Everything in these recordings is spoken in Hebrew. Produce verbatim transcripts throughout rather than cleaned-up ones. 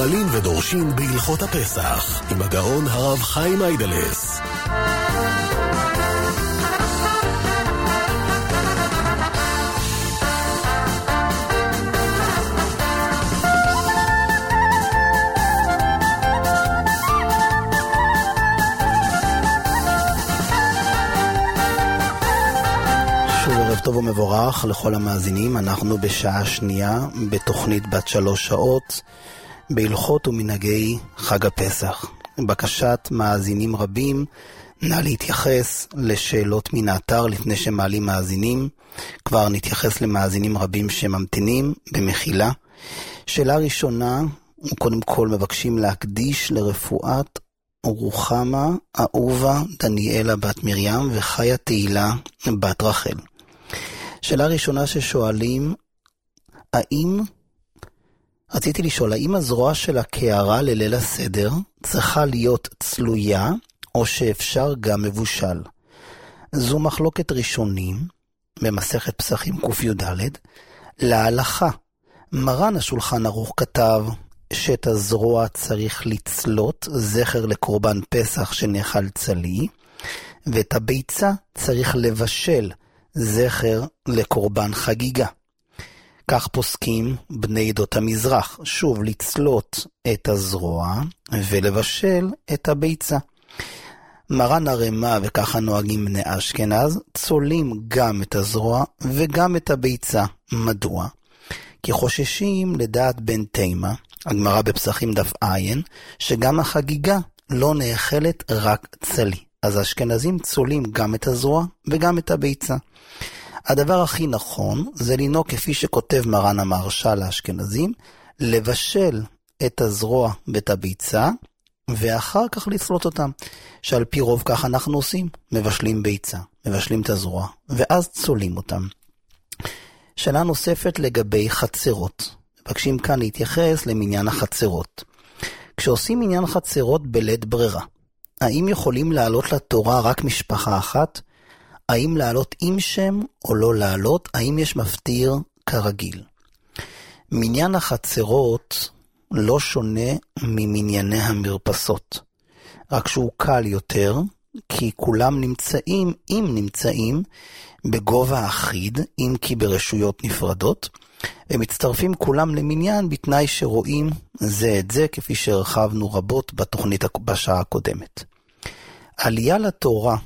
שואלים ודורשים בהלכות הפסח עם הגאון הרב חיים איידלס. ערב טוב ומבורך לכל המאזינים. אנחנו בשעה שנייה בתוכנית בת שלוש שעות בהלכות ומנהגי חג הפסח. בקשת מאזינים רבים, נא להתייחס לשאלות מן האתר לפני שמעלים מאזינים. כבר נתייחס למאזינים רבים שממתינים במחילה. שאלה ראשונה, קודם כל מבקשים להקדיש לרפואת רוחמה אהובה דניאלה בת מרים וחיה תהילה בת רחל. שאלה ראשונה ששואלים, האם, רציתי לשאול, האם הזרוע של הקערה לליל הסדר צריכה להיות צלויה או שאפשר גם מבושל? זו מחלוקת ראשונים במסכת פסחים ק"ד. להלכה, מרן השולחן ערוך כתב שאת הזרוע צריך לצלות, זכר לקורבן פסח שנאכל צלי, ואת הביצה צריך לבשל, זכר לקורבן חגיגה. כך פוסקים בני עדות המזרח, שוב לצלות את הזרוע ולבשל את הביצה. מרן הרמה, וככה נוהגים בני אשכנז, צולים גם את הזרוע וגם את הביצה. מדוע? כי חוששים לדעת בן תימה, הגמרא בפסחים דף עין, שגם החגיגה לא נאכלת רק צלי. אז האשכנזים צולים גם את הזרוע וגם את הביצה. הדבר הכי נכון זה לנהוג כפי שכותב מרן המהרש"ל לאשכנזים, לבשל את הזרוע ואת הביצה ואחר כך לצלות אותם. שעל פי רוב כך אנחנו עושים, מבשלים ביצה, מבשלים את הזרוע ואז צולים אותם. שאלה נוספת לגבי חצרות. מבקשים כאן להתייחס למניין החצרות. כשעושים עניין חצרות בלית ברירה, האם יכולים לעלות לתורה רק משפחה אחת? האם לעלות עם שם או לא לעלות? האם יש מפטיר כרגיל? מניין החצרות לא שונה ממנייני המרפסות, רק שהוא קל יותר, כי כולם נמצאים, אם נמצאים, בגובה אחיד, אם כי ברשויות נפרדות, ומצטרפים כולם למניין בתנאי שרואים זה את זה, כפי שהרחבנו רבות בתוכנית בשעה הקודמת. עלייה לתורה,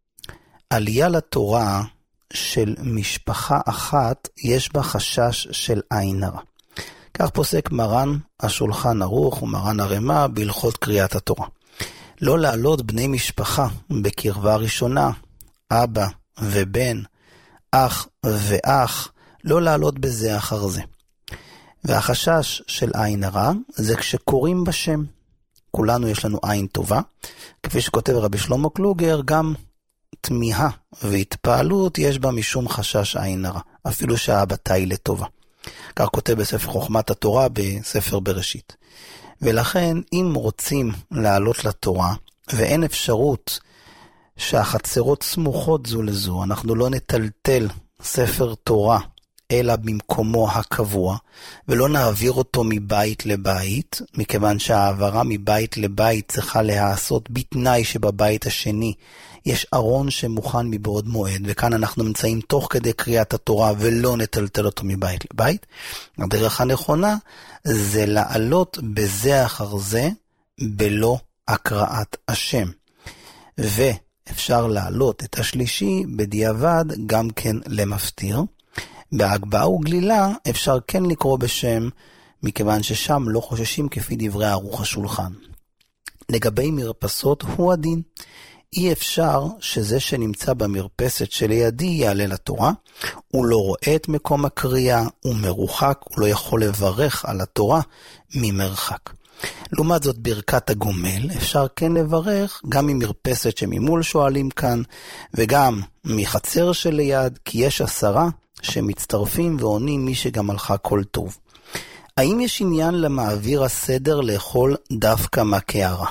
עלייה לתורה של משפחה אחת, יש בה חשש של עין הרע. כך פוסק מרן השולחן ערוך ומרן הרמה בהלכות קריאת התורה. לא לעלות בני משפחה בקרבה ראשונה, אבא ובן, אח ואח, לא לעלות בזה אחר זה. והחשש של עין הרע זה כשקוראים בשם. כולנו יש לנו עין טובה, כפי שכותב רבי שלמה קלוגר, גם תמיהה והתפעלות יש בה משום חשש עין הרע, אפילו שהאבתה היא לטובה. כך כותב בספר חוכמת התורה בספר בראשית. ולכן אם רוצים לעלות לתורה ואין אפשרות שהחצרות סמוכות זו לזו, אנחנו לא נטלטל ספר תורה אלא במקומו הקבוע, ולא נעביר אותו מבית לבית, מכיוון שהעברה מבית לבית צריכה להעשות בתנאי שבבית השני יש ארון שמוכן מבעוד מועד, וכאן אנחנו נמצאים תוך כדי קריאת התורה ולא נטלטל אותו מבית לבית. הדרך הנכונה זה לעלות בזה אחר זה בלא הקראת השם. ואפשר לעלות את השלישי בדיעבד גם כן למפטיר. בהגבהה וגלילה אפשר כן לקרוא בשם, מכיוון ששם לא חוששים כפי דברי ערוך השולחן. לגבי מרפסות הוא הדין. אי אפשר שזה שנמצא במרפסת שלידי יעלה לתורה, הוא לא רואה את מקום הקריאה, הוא מרוחק, הוא לא יכול לברך על התורה ממרחק. לעומת זאת ברכת הגומל אפשר כן לברך גם ממרפסת שממול שואלים כאן, וגם מחצר שליד, כי יש עשרה שמצטרפים ועונים מי שגם הלכה כל טוב. האם יש עניין למעביר הסדר לאכול דווקא מהקערה?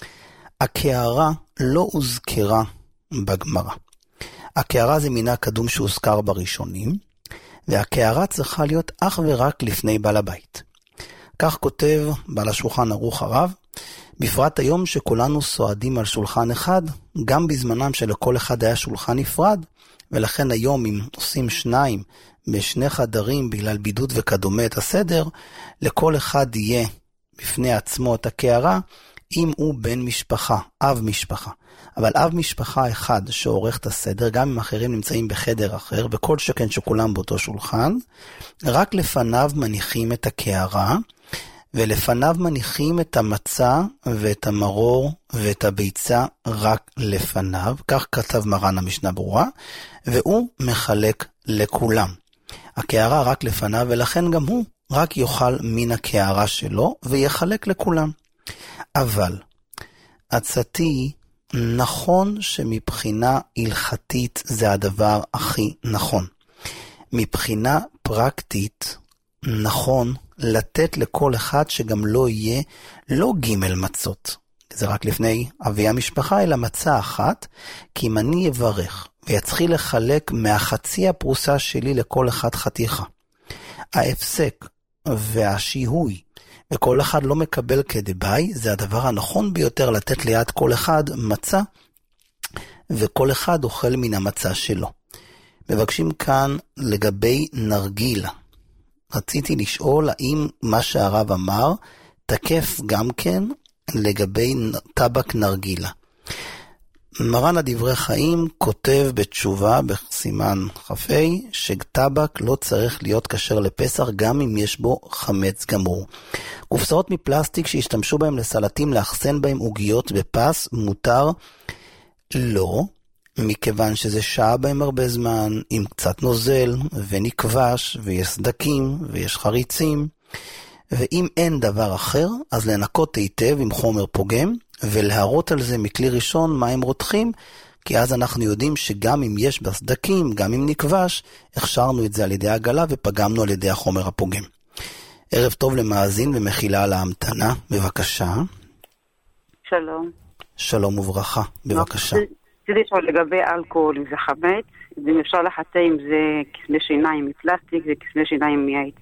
הקערה לא הוזכרה בגמרא. הקערה זה מינה קדום שהוזכר בראשונים, והקערה צריכה להיות אך ורק לפני בעל הבית. כך כותב בעל השולחן ערוך הרב, בפרט היום שכולנו סועדים על שולחן אחד, גם בזמנם שלכל אחד היה שולחן נפרד, ולכן היום אם עושים שניים בשני חדרים בגלל בידוד וכדומה את הסדר, לכל אחד יהיה בפני עצמו את הקערה, אם הוא בן משפחה, אב משפחה. אבל אב משפחה אחד שעורך את הסדר, גם אם אחרים נמצאים בחדר אחר, וכל שכן שכולם באותו שולחן, רק לפניו מניחים את הקערה, ולפניו מניחים את המצה ואת המרור ואת הביצה רק לפניו, כך כתב מרן המשנה ברורה, והוא מחלק לכולם. הקערה רק לפניו, ולכן גם הוא רק יאכל מן הקערה שלו, ויחלק לכולם. אבל עצתי, נכון שמבחינה הלכתית זה הדבר הכי נכון. מבחינה פרקטית, נכון לתת לכל אחד שגם לא יהיה לא ג' מצות. זה רק לפני אבי המשפחה, אלא מצה אחת, כי אם אני אברך ויצחיל לחלק מהחצי הפרוסה שלי לכל אחד חתיכה, ההפסק והשיהוי, וכל אחד לא מקבל כדבעי, זה הדבר הנכון ביותר לתת ליד כל אחד מצה, וכל אחד אוכל מן המצה שלו. מבקשים כאן לגבי נרגילה. רציתי לשאול האם מה שהרב אמר תקף גם כן לגבי טבק נרגילה. מרן הדברי חיים כותב בתשובה בסימן חפי שטבק לא צריך להיות כשר לפסח גם אם יש בו חמץ גמור. קופסאות מפלסטיק שהשתמשו בהם לסלטים לאחסן בהם עוגיות בפס מותר לא, מכיוון שזה שעה בהם הרבה זמן עם קצת נוזל ונקבש ויש סדקים ויש חריצים, ואם אין דבר אחר אז לנקות היטב עם חומר פוגם ולהרות על זה מכלי ראשון מים רותחים, כי אז אנחנו יודעים שגם אם יש בסדקים, גם אם נקבש, הכשרנו את זה על ידי הגלה ופגמנו על ידי החומר הפוגם. ערב טוב למאזין ומחילה על ההמתנה, בבקשה. שלום. שלום וברכה, בבקשה. רציתי לשאול לגבי אלכוהול, אם זה חמץ, אם אפשר לחטא אם זה כסלי שיניים מפלסטיק, זה כסלי שיניים מעץ.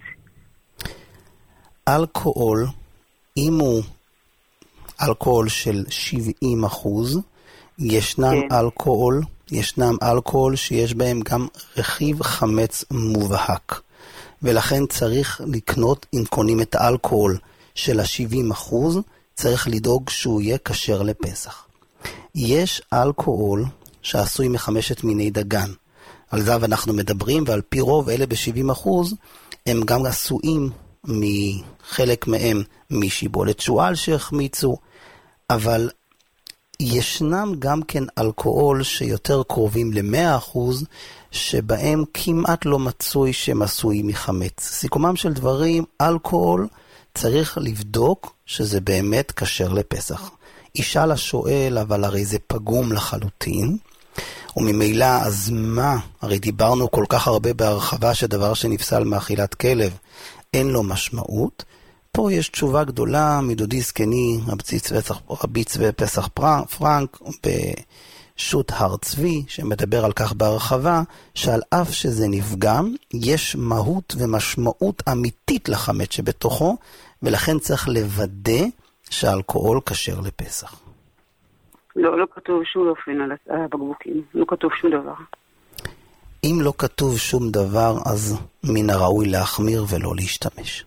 אלכוהול, אם הוא אלכוהול של שבעים אחוז, ישנם כן. אלכוהול, ישנם אלכוהול שיש בהם גם רכיב חמץ מובהק. ולכן צריך לקנות, אם קונים את האלכוהול של ה-שבעים אחוז, צריך לדאוג שהוא יהיה כשר לפסח. יש אלכוהול שעשוי מחמשת מיני דגן. על זה אנחנו מדברים, ועל פי רוב אלה ב-שבעים אחוז, הם גם עשויים מחלק מהם משיבולת שועל שהחמיצו, אבל ישנם גם כן אלכוהול שיותר קרובים ל-מאה אחוז, שבהם כמעט לא מצוי שהם עשויים מחמץ. סיכומם של דברים, אלכוהול צריך לבדוק שזה באמת כשר לפסח. אישה לשואל, אבל הרי זה פגום לחלוטין, וממילא אז מה? הרי דיברנו כל כך הרבה בהרחבה שדבר שנפסל מאכילת כלב אין לו משמעות. פה יש תשובה גדולה מדודי סקני, רבי צבי פסח פרנק, בשו"ת הר צבי, שמדבר על כך בהרחבה, שעל אף שזה נפגם, יש מהות ומשמעות אמיתית לחמץ שבתוכו, ולכן צריך לוודא שהאלכוהול כשר לפסח. לא, לא כתוב שום אופן על הבקבוקים, לא כתוב שום דבר. אם לא כתוב שום דבר, אז מן הראוי להחמיר ולא להשתמש.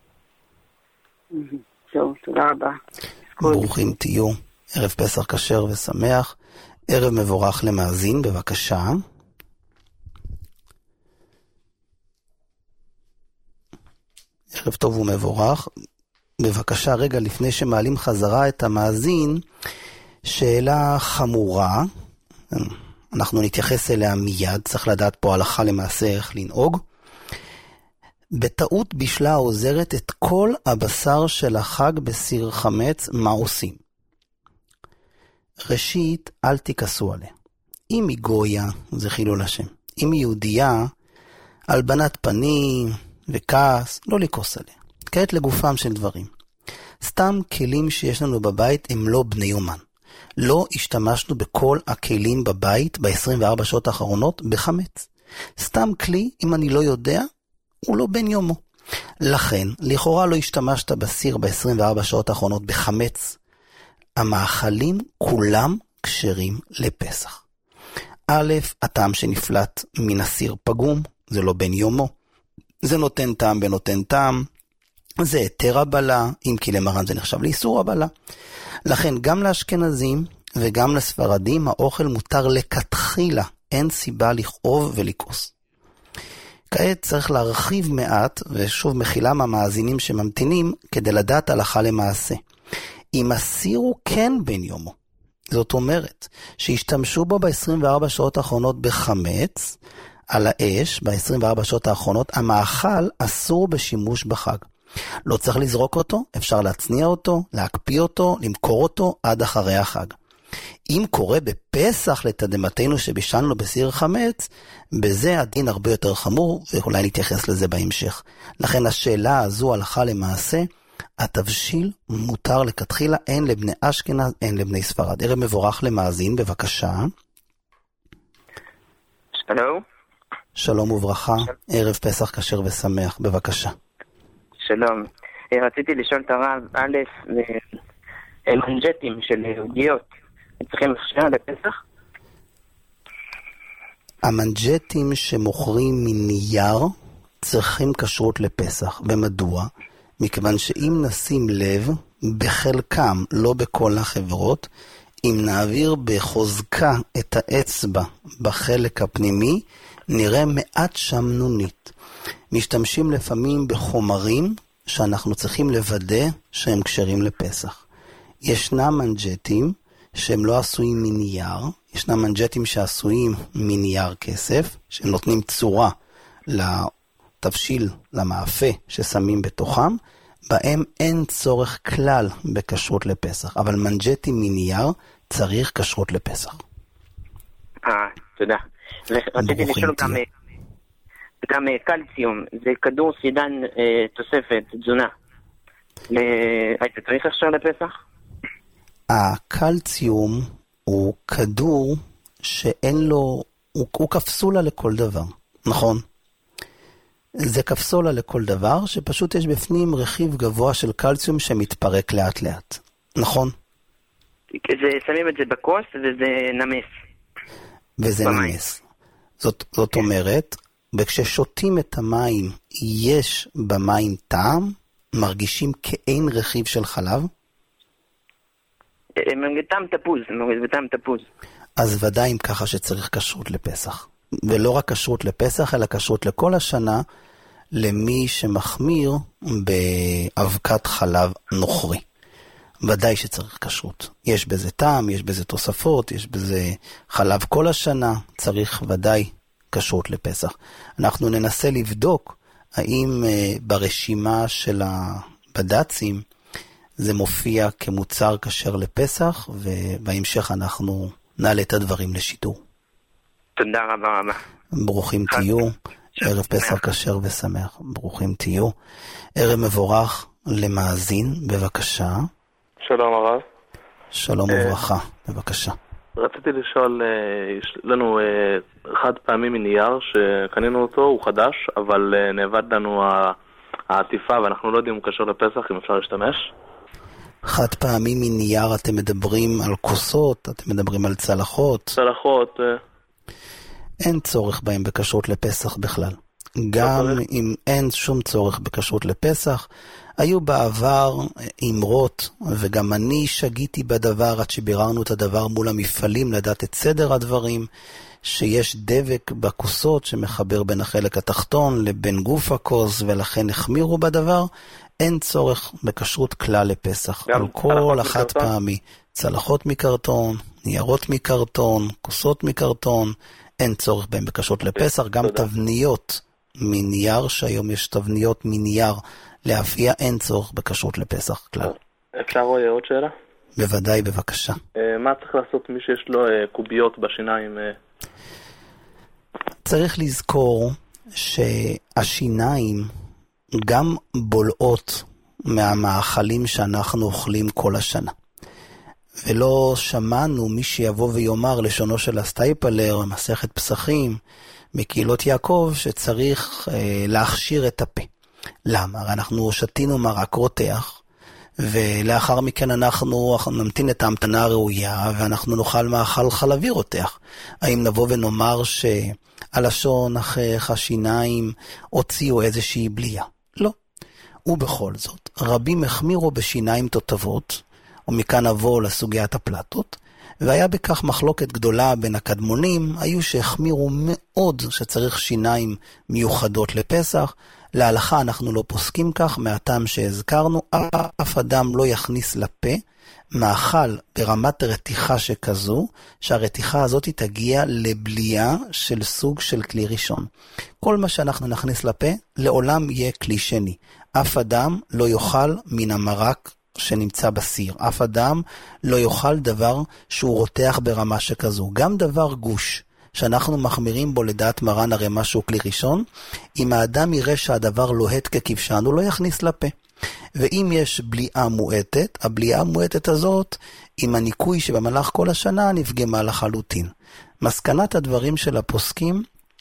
טוב, תודה רבה. ברוכים תהיו, ערב פסח כשר ושמח, ערב מבורך למאזין, בבקשה. ערב טוב ומבורך. בבקשה, רגע לפני שמעלים חזרה את המאזין, שאלה חמורה, אנחנו נתייחס אליה מיד, צריך לדעת פה הלכה למעשה איך לנהוג. בטעות בישלה העוזרת את כל הבשר של החג בסיר חמץ, מה עושים? ראשית, אל תיכסו עליה. אם היא גויה, זה חילול השם. אם היא יהודייה, הלבנת פנים וכעס, לא לכעוס עליה. כעת לגופם של דברים. סתם כלים שיש לנו בבית הם לא בני יומן. לא השתמשנו בכל הכלים בבית ב-עשרים וארבע שעות האחרונות בחמץ. סתם כלי, אם אני לא יודע, הוא לא בן יומו. לכן, לכאורה לא השתמשת בסיר ב-עשרים וארבע שעות האחרונות בחמץ. המאכלים כולם כשרים לפסח. א', הטעם שנפלט מן הסיר פגום, זה לא בן יומו. זה נותן טעם ונותן טעם. זה היתר הבלה, אם כי למרן זה נחשב לאיסור הבלה. לכן גם לאשכנזים וגם לספרדים האוכל מותר לכתחילה. אין סיבה לכאוב ולכעוס. כעת צריך להרחיב מעט, ושוב מחילה מהמאזינים שממתינים, כדי לדעת הלכה למעשה. אם הסיר הוא כן בן יומו, זאת אומרת, שהשתמשו בו ב-עשרים וארבע שעות האחרונות בחמץ, על האש, ב-עשרים וארבע שעות האחרונות, המאכל אסור בשימוש בחג. לא צריך לזרוק אותו, אפשר להצניע אותו, להקפיא אותו, למכור אותו עד אחרי החג. אם קורה בפסח לתדמתנו שבישלנו בסיר חמץ, בזה הדין הרבה יותר חמור, ואולי נתייחס לזה בהמשך. לכן השאלה הזו הלכה למעשה, התבשיל מותר לכתחילה, אין לבני אשכנז, אין לבני ספרד. ערב מבורך למאזין, בבקשה. שלום. שלום וברכה, ערב פסח כשר ושמח, בבקשה. שלום. רציתי לשאול את הרב, א', מנג'טים של עוגיות, צריכים הכשר לפסח? המנג'טים שמוכרים מנייר צריכים כשרות לפסח. ומדוע? מכיוון שאם נשים לב, בחלקם, לא בכל החברות, אם נעביר בחוזקה את האצבע בחלק הפנימי, נראה מעט שמנונית. משתמשים לפעמים בחומרים שאנחנו צריכים לוודא שהם כשרים לפסח. ישנם מנג'טים שהם לא עשויים מנייר, ישנם מנג'טים שעשויים מנייר כסף, שנותנים צורה לתבשיל, למאפה ששמים בתוכם, בהם אין צורך כלל בכשרות לפסח, אבל מנג'טים מנייר צריך כשרות לפסח. אה, תודה. רציתי לשאול גם, גם קלציום, זה כדור סידן אה, תוספת, תזונה. היית צריך הכשר לפסח? הקלציום הוא כדור שאין לו, הוא, הוא קפסולה לכל דבר, נכון? זה קפסולה לכל דבר שפשוט יש בפנים רכיב גבוה של קלציום שמתפרק לאט לאט, נכון? זה, שמים את זה בכוס וזה נמס. וזה במים. נמס. זאת, זאת אומרת, וכששותים את המים, יש במים טעם, מרגישים כאין רכיב של חלב? טעם תפוז, טעם תפוז. אז ודאי אם ככה שצריך כשרות לפסח. ולא רק כשרות לפסח, אלא כשרות לכל השנה, למי שמחמיר באבקת חלב נוכרי. ודאי שצריך כשרות. יש בזה טעם, יש בזה תוספות, יש בזה חלב כל השנה, צריך ודאי כשרות לפסח. אנחנו ננסה לבדוק האם ברשימה של הבד"צים זה מופיע כמוצר כשר לפסח, ובהמשך אנחנו נעלה את הדברים לשידור. תודה רבה רבה. ברוכים תהיו, ערב פסח כשר ושמח, ברוכים תהיו. ערב מבורך למאזין, בבקשה. שלום הרב. שלום וברכה, בבקשה. רציתי לשאול, יש לנו חד פעמי מנייר שקנינו אותו, הוא חדש, אבל נאבד לנו העטיפה ואנחנו לא יודעים אם הוא קשר לפסח, אם אפשר להשתמש. חד פעמי מנייר, אתם מדברים על כוסות, אתם מדברים על צלחות. צלחות. אין צורך בהם בכשרות לפסח בכלל. גם אם אין שום צורך בכשרות לפסח, היו בעבר אמרות, וגם אני שגיתי בדבר עד שביררנו את הדבר מול המפעלים, לדעת את סדר הדברים, שיש דבק בכוסות שמחבר בין החלק התחתון לבין גוף הכוס, ולכן החמירו בדבר. אין צורך בכשרות כלל לפסח. על כל החד פעמי, צלחות מקרטון, ניירות מקרטון, כוסות מקרטון, אין צורך בהם בכשרות לפסח. גם תבניות מנייר, שהיום יש תבניות מנייר להפיע, אין צורך בכשרות לפסח כלל. אפשר רואה עוד שאלה? בוודאי, בבקשה. מה צריך לעשות מי שיש לו קוביות בשיניים? צריך לזכור שהשיניים גם בולעות מהמאכלים שאנחנו אוכלים כל השנה. ולא שמענו מי שיבוא ויאמר לשונו של הסטייפלר, מסכת פסחים, מקהילות יעקב, שצריך אה, להכשיר את הפה. למה? הרי אנחנו שתינו מרק רותח, ולאחר מכן אנחנו נמתין את ההמתנה הראויה, ואנחנו נאכל מאכל חלבי רותח. האם נבוא ונאמר שהלשון, החך, השיניים הוציאו איזושהי בליעה? לא. ובכל זאת, רבים החמירו בשיניים תותבות, ומכאן נבוא לסוגיית הפלטות, והיה בכך מחלוקת גדולה בין הקדמונים, היו שהחמירו מאוד שצריך שיניים מיוחדות לפסח. להלכה אנחנו לא פוסקים כך, מהטעם שהזכרנו, אף אדם לא יכניס לפה מאכל ברמת רתיחה שכזו, שהרתיחה הזאת תגיע לבליעה של סוג של כלי ראשון. כל מה שאנחנו נכניס לפה, לעולם יהיה כלי שני. אף אדם לא יאכל מן המרק שנמצא בסיר. אף אדם לא יאכל דבר שהוא רותח ברמה שכזו. גם דבר גוש, שאנחנו מחמירים בו לדעת מרן, הרי משהו כלי ראשון, אם האדם יראה שהדבר לוהט ככבשן, הוא לא יכניס לפה. ואם יש בליעה מועטת, הבליעה המועטת הזאת, עם הניקוי שבמהלך כל השנה, נפגמה לחלוטין. מסקנת הדברים של הפוסקים,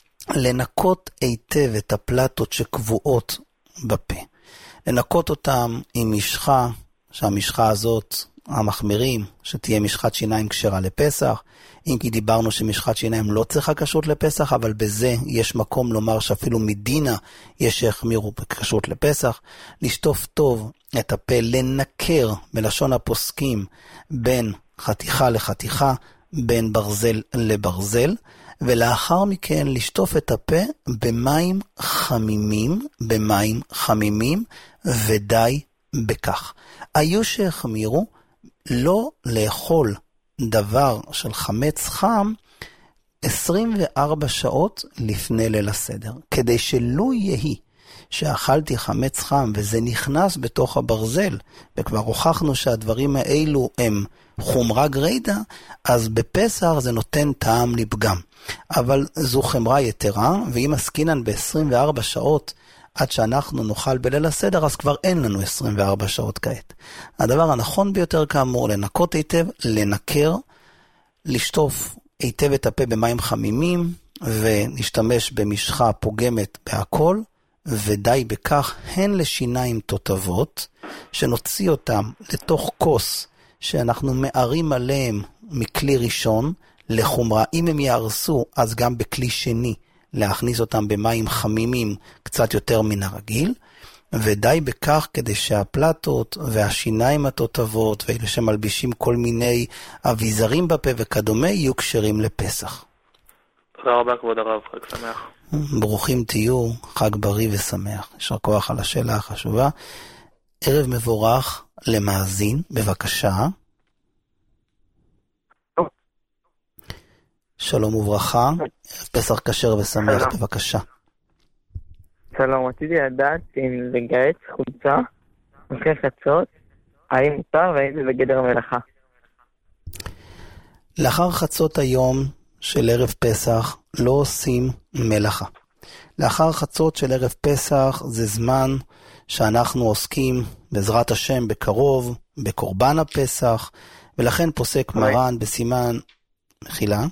לנקות היטב את הפלטות שקבועות בפה. לנקות אותם עם משחה, שהמשחה הזאת, המחמירים, שתהיה משחת שיניים כשרה לפסח, אם כי דיברנו שמשחת שיניים לא צריכה כשרות לפסח, אבל בזה יש מקום לומר שאפילו מדינה יש שהחמירו בכשרות לפסח. לשטוף טוב את הפה, לנקר בלשון הפוסקים בין חתיכה לחתיכה, בין ברזל לברזל, ולאחר מכן לשטוף את הפה במים חמימים, במים חמימים, ודי בכך. היו שהחמירו לא לאכול דבר של חמץ חם עשרים וארבע שעות לפני ליל הסדר, כדי שלא יהי שאכלתי חמץ חם וזה נכנס בתוך הברזל, וכבר הוכחנו שהדברים האלו הם חומרה גרידה, אז בפסח זה נותן טעם לפגם. אבל זו חמרה יתרה, ואם עסקינן ב-עשרים וארבע שעות עד שאנחנו נאכל בליל הסדר, אז כבר אין לנו עשרים וארבע שעות כעת. הדבר הנכון ביותר כאמור, לנקות היטב, לנקר, לשטוף היטב את הפה במים חמימים, ונשתמש במשחה פוגמת בהכל, ודי בכך, הן לשיניים תותבות, שנוציא אותם לתוך כוס, שאנחנו מערים עליהם מכלי ראשון, לחומרה. אם הם יערסו, אז גם בכלי שני, להכניס אותם במים חמימים קצת יותר מן הרגיל, ודי בכך כדי שהפלטות והשיניים התותבות, ואלה שמלבישים כל מיני אביזרים בפה וכדומה, יהיו כשרים לפסח. תודה רבה כבוד הרב, חג שמח. ברוכים תהיו, חג בריא ושמח. ישר כוח על השאלה החשובה. ערב מבורך למאזין, בבקשה. שלום וברכה, פסח כשר ושמח, שלום. בבקשה. שלום, רציתי לדעת אם לגייס חולצה אחרי חצות, האם מותר והאם זה בגדר מלאכה? לאחר חצות היום של ערב פסח לא עושים מלאכה. לאחר חצות של ערב פסח זה זמן שאנחנו עוסקים בעזרת השם בקרוב, בקורבן הפסח, ולכן פוסק מרן בסימן מחילה.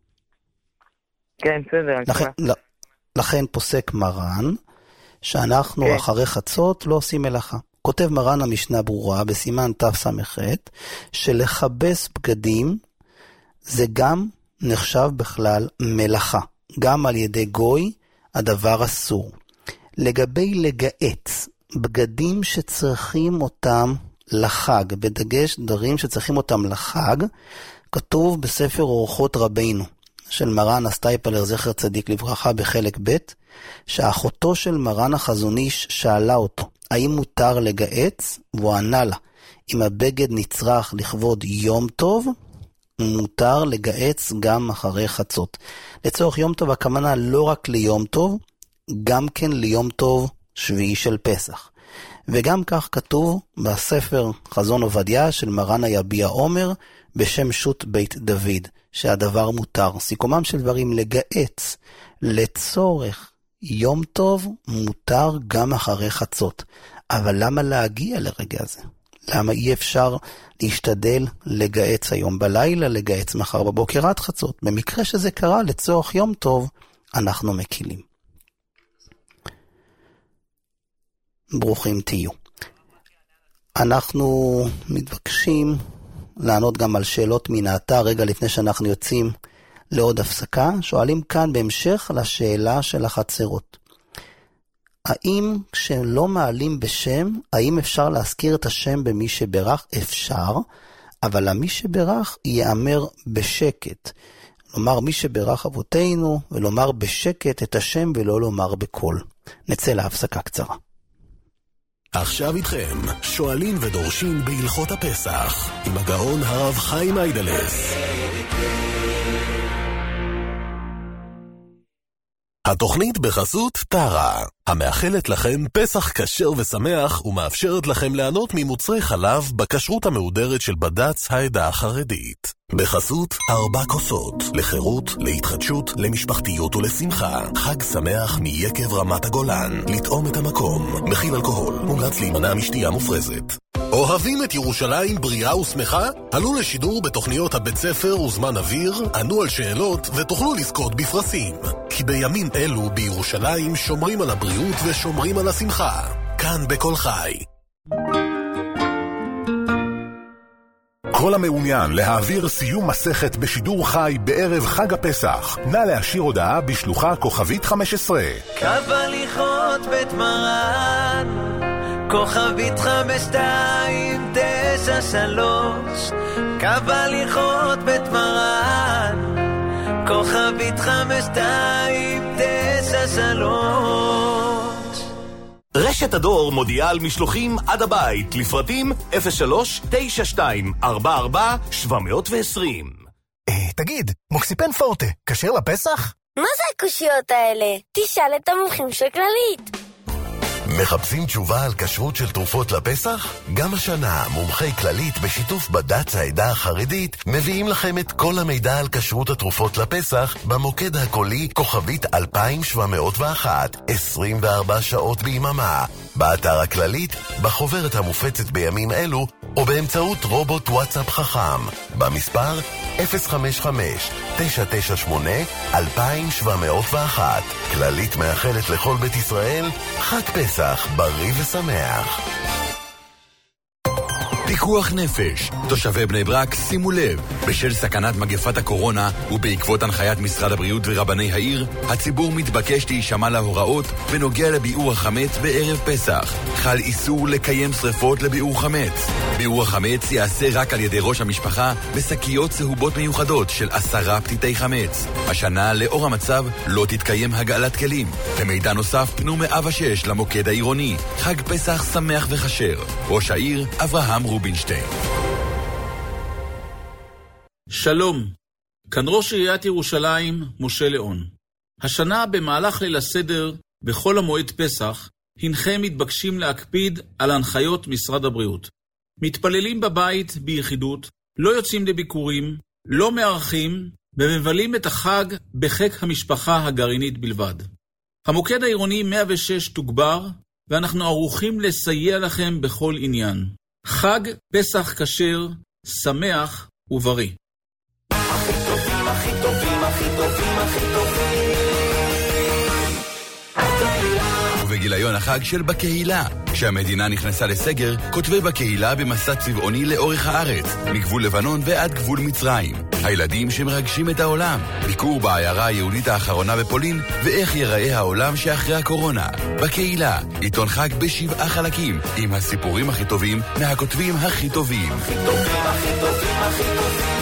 כן, בסדר. לכן, לכן פוסק מרן שאנחנו כן. אחרי חצות לא עושים מלאכה. כותב מרן המשנה ברורה בסימן תס"ח שלחבס בגדים זה גם נחשב בכלל מלאכה. גם על ידי גוי הדבר אסור. לגבי לגאץ, בגדים שצריכים אותם לחג, בדגש דברים שצריכים אותם לחג, כתוב בספר אורחות רבינו של מרן הסטייפלר זכר צדיק לברכה בחלק ב', שאחותו של מרן החזון איש שאלה אותו, האם מותר לגאץ? והוא ענה לה, אם הבגד נצרך לכבוד יום טוב, מותר לגאץ גם אחרי חצות. לצורך יום טוב הכוונה לא רק ליום טוב, גם כן ליום טוב שביעי של פסח. וגם כך כתוב בספר חזון עובדיה של מרן היביע עומר בשם שו"ת בית דוד, שהדבר מותר. סיכומם של דברים לגאץ לצורך יום טוב מותר גם אחרי חצות. אבל למה להגיע לרגע הזה? למה אי אפשר להשתדל לגאץ היום בלילה, לגאץ מחר בבוקר עד חצות? במקרה שזה קרה לצורך יום טוב, אנחנו מקילים. ברוכים תהיו. אנחנו מתבקשים לענות גם על שאלות מן האתר רגע לפני שאנחנו יוצאים לעוד הפסקה. שואלים כאן בהמשך לשאלה של החצרות. האם כשלא מעלים בשם, האם אפשר להזכיר את השם במי שברך? אפשר, אבל המי שברך יאמר בשקט. לומר מי שברך אבותינו, ולומר בשקט את השם ולא לומר בקול. נצא להפסקה קצרה. עכשיו איתכם, שואלים ודורשים בהלכות הפסח, עם הגאון הרב חיים איידלס. התוכנית בחסות טרה, המאחלת לכם פסח כשר ושמח ומאפשרת לכם ליהנות ממוצרי חלב בכשרות המהודרת של בד"ץ העדה החרדית. בחסות ארבע כוסות, לחירות, להתחדשות, למשפחתיות ולשמחה. חג שמח מיקב רמת הגולן, לטעום את המקום, מכיל אלכוהול, מומלץ להימנע משתייה מופרזת. אוהבים את ירושלים בריאה ושמחה? עלו לשידור בתוכניות הבית ספר וזמן אוויר, ענו על שאלות ותוכלו לזכות בפרסים. כי בימים אלו בירושלים שומרים על הבריאות ושומרים על השמחה. כאן בכל חי. כל המעוניין להעביר סיום מסכת בשידור חי בערב חג הפסח, נא להשאיר הודעה בשלוחה כוכבית חמש עשרה. קו הליכות בית מרן, כוכבית חמש שתיים תשע שלוש. קו הליכות בית מרן, כוכבית חמש שתיים תשע שלוש. רשת הדור מודיעה על משלוחים עד הבית לפרטים אפס שלוש תשע שתיים ארבע ארבע שבע עשרים. תגיד, מוקסיפן פורטה, כשר לפסח? מה זה הקושיות האלה? תשאל את המומחים של כללית. מחפשים תשובה על כשרות של תרופות לפסח? גם השנה מומחי כללית בשיתוף בד"ץ העדה החרדית מביאים לכם את כל המידע על כשרות התרופות לפסח במוקד הקולי כוכבית אלפיים שבע מאות ואחת, עשרים וארבע שעות ביממה, באתר הכללית, בחוברת המופצת בימים אלו או באמצעות רובוט וואטסאפ חכם במספר אפס חמש חמש תשע תשע שמונה אלפיים שבע מאות ואחת. כללית מאחלת לכל בית ישראל חג פסח בריא ושמח. פיקוח נפש. תושבי בני ברק, שימו לב, בשל סכנת מגפת הקורונה ובעקבות הנחיית משרד הבריאות ורבני העיר, הציבור מתבקש להישמע להוראות בנוגע לביעור החמץ בערב פסח. חל איסור לקיים שריפות לביעור חמץ. ביעור החמץ יעשה רק על ידי ראש המשפחה בשקיות צהובות מיוחדות של עשרה פתיתי חמץ. השנה, לאור המצב, לא תתקיים הגעלת כלים. למידע נוסף, פנו מאה ושש למוקד העירוני. חג פסח שמח וחשר. ראש העיר, אברהם רובינשטיין. שלום, כאן ראש עיריית ירושלים, משה ליאון. השנה במהלך ליל הסדר, בכל המועד פסח, הנכם מתבקשים להקפיד על הנחיות משרד הבריאות. מתפללים בבית ביחידות, לא יוצאים לביקורים, לא מארחים, ומבלים את החג בחיק המשפחה הגרעינית בלבד. המוקד העירוני מאה ושש תוגבר, ואנחנו ערוכים לסייע לכם בכל עניין. חג פסח כשר, שמח ובריא. הכי טובים, הכי טובים, הכי טובים, הכי טובים. ובגיליון החג של בקהילה. כשהמדינה נכנסה לסגר, כותבי בקהילה במסע צבעוני לאורך הארץ, מגבול לבנון ועד גבול מצרים. הילדים שמרגשים את העולם, ביקור בעיירה היהודית האחרונה בפולין, ואיך ייראה העולם שאחרי הקורונה. בקהילה, עיתון חג בשבעה חלקים, עם הסיפורים הכי טובים מהכותבים הכי טובים. הכי טובים, הכי טובים, הכי טובים.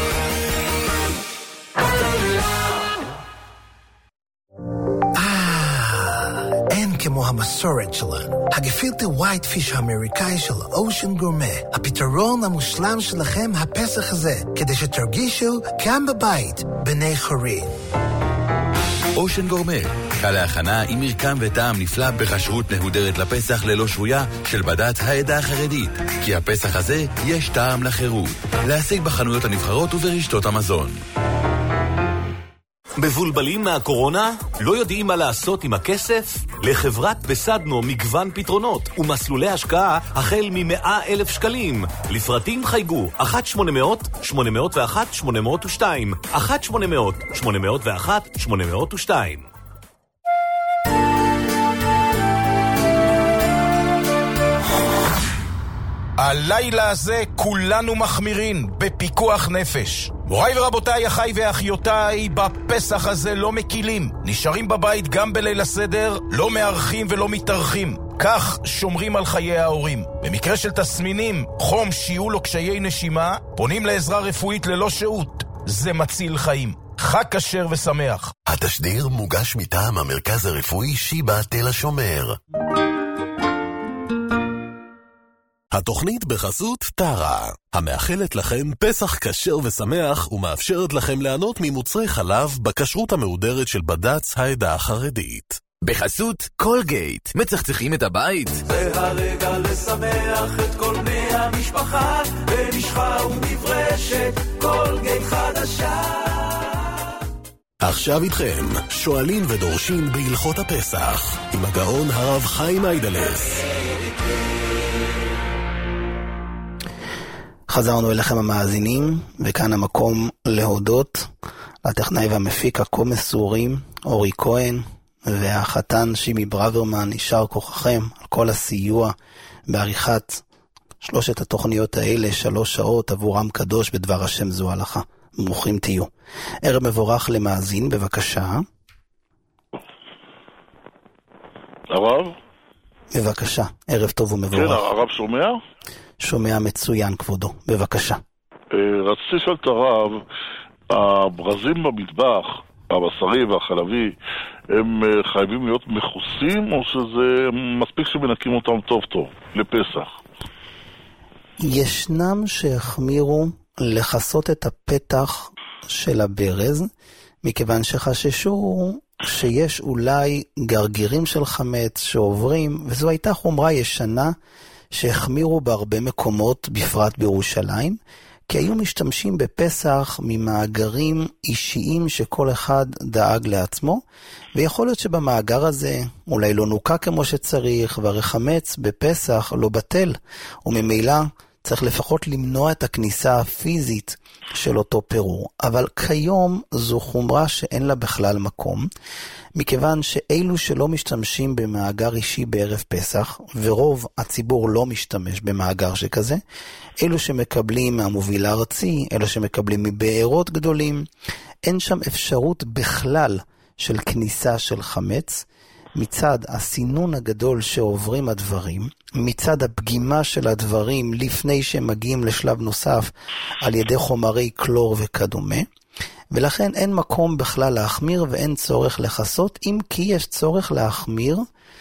כמו המסורת שלנו, הגפילטי ווייט פיש האמריקאי של אושן גורמה, הפתרון המושלם שלכם הפסח הזה, כדי שתרגישו גם בבית בני חורין. אושן גורמה, קל להכנה עם מרקם וטעם נפלא בכשרות נהודרת לפסח ללא שבויה של בד"ץ העדה החרדית, כי הפסח הזה יש טעם לחירות. להשיג בחנויות הנבחרות וברשתות המזון. מבולבלים מהקורונה? לא יודעים מה לעשות עם הכסף? לחברת בסדנו מגוון פתרונות ומסלולי השקעה החל מ-מאה אלף שקלים. לפרטים חייגו אחת שמונה מאות שמונה מאות ואחת שמונה מאות ושתיים אחת שמונה מאות שמונה מאות ואחת שמונה מאות ושתיים. הלילה הזה כולנו מחמירים בפיקוח נפש. מוריי ורבותיי, אחיי ואחיותיי, בפסח הזה לא מקילים. נשארים בבית גם בליל הסדר, לא מארחים ולא מתארחים. כך שומרים על חיי ההורים. במקרה של תסמינים, חום, שיעול או קשיי נשימה, פונים לעזרה רפואית ללא שהות. זה מציל חיים. חג כשר ושמח. התשדיר מוגש מטעם המרכז הרפואי שיבא תל השומר. התוכנית בחסות טרה, המאחלת לכם פסח כשר ושמח ומאפשרת לכם ליהנות ממוצרי חלב בכשרות המהודרת של בד"ץ העדה החרדית. בחסות קולגייט, מצחצחים את הבית. זה הרגע לשמח את כל בני המשפחה, במשחה ומברשת קולגייט חדשה. עכשיו איתכם, שואלים ודורשים בהלכות הפסח, עם הגאון הרב חיים איידלס. חזרנו אליכם המאזינים, וכאן המקום להודות לטכנאי והמפיק הכה מסורים, אורי כהן, והחתן שימי ברוורמן. יישר כוחכם על כל הסיוע בעריכת שלושת התוכניות האלה, שלוש שעות עבורם קדוש בדבר השם זו הלכה. ברוכים תהיו. ערב מבורך למאזין, בבקשה. הרב? בבקשה, ערב טוב ומבורך. כן, הרב שומע? שומע מצוין כבודו, בבקשה. רציתי לשאול את הרב, הברזים במטבח, הבשרי והחלבי, הם חייבים להיות מחוסים, או שזה מספיק שמנקים אותם טוב טוב לפסח? ישנם שהחמירו לחסות את הפתח של הברז, מכיוון שחששו שיש אולי גרגירים של חמץ שעוברים, וזו הייתה חומרה ישנה שהחמירו בהרבה מקומות, בפרט בירושלים, כי היו משתמשים בפסח ממאגרים אישיים שכל אחד דאג לעצמו, ויכול להיות שבמאגר הזה אולי לא נוקה כמו שצריך, והרחמץ בפסח לא בטל, וממילא צריך לפחות למנוע את הכניסה הפיזית של אותו פירור. אבל כיום זו חומרה שאין לה בכלל מקום, מכיוון שאלו שלא משתמשים במאגר אישי בערב פסח, ורוב הציבור לא משתמש במאגר שכזה, אלו שמקבלים מהמוביל הארצי, אלו שמקבלים מבארות גדולים, אין שם אפשרות בכלל של כניסה של חמץ, מצד הסינון הגדול שעוברים הדברים, מצד הפגימה של הדברים לפני שהם מגיעים לשלב נוסף על ידי חומרי קלור וכדומה, ולכן אין מקום בכלל להחמיר ואין צורך לחסות, אם כי יש צורך להחמיר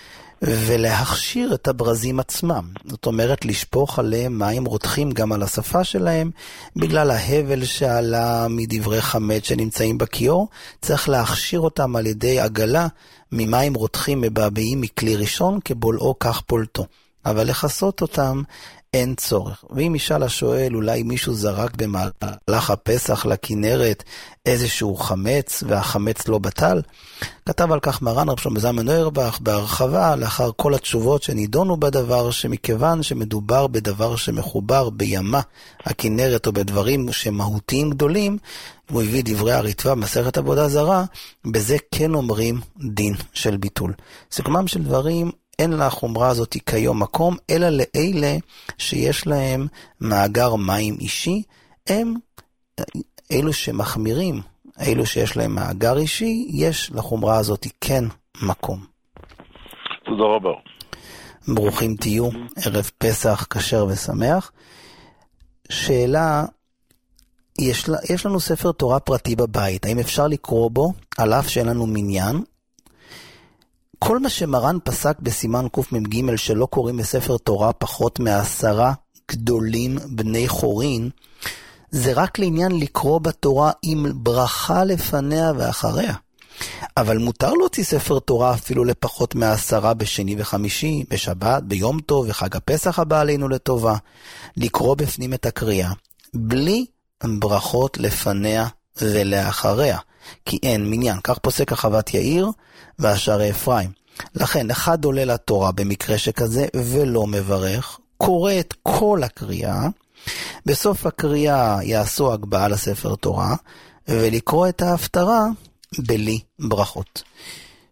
ולהכשיר את הברזים עצמם. זאת אומרת, לשפוך עליהם מים רותחים גם על השפה שלהם, בגלל ההבל שעלה מדברי חמץ שנמצאים בכיור, צריך להכשיר אותם על ידי עגלה ממים רותחים מבעבעים מכלי ראשון, כבולעו כך פולטו. אבל לחסות אותם אין צורך. ואם ישאל השואל, אולי מישהו זרק במהלך הפסח לכנרת איזשהו חמץ, והחמץ לא בטל, כתב על כך מרן רב שלמה זלמן אוירבך בהרחבה, לאחר כל התשובות שנידונו בדבר, שמכיוון שמדובר בדבר שמחובר בימה הכנרת, או בדברים שמהותיים גדולים, הוא הביא דברי הריטב"א במסכת עבודה זרה, בזה כן אומרים דין של ביטול. סיכומם של דברים, אין לחומרה הזאת כיום מקום, אלא לאלה שיש להם מאגר מים אישי, הם אלו שמחמירים, אלו שיש להם מאגר אישי, יש לחומרה הזאת כן מקום. תודה רבה. ברוכים תהיו, ערב פסח כשר ושמח. שאלה, יש, יש לנו ספר תורה פרטי בבית, האם אפשר לקרוא בו, על אף שאין לנו מניין? כל מה שמרן פסק בסימן קמ"ג שלא קוראים בספר תורה פחות מעשרה גדולים בני חורין, זה רק לעניין לקרוא בתורה עם ברכה לפניה ואחריה. אבל מותר להוציא ספר תורה אפילו לפחות מעשרה בשני וחמישי, בשבת, ביום טוב וחג הפסח הבא עלינו לטובה. לקרוא בפנים את הקריאה, בלי ברכות לפניה ולאחריה. כי אין מניין, כך פוסק החוות יאיר והשערי אפרים. לכן, אחד עולה לתורה במקרה שכזה ולא מברך, קורא את כל הקריאה, בסוף הקריאה יעשו הגבהה לספר תורה, ולקרוא את ההפטרה בלי ברכות.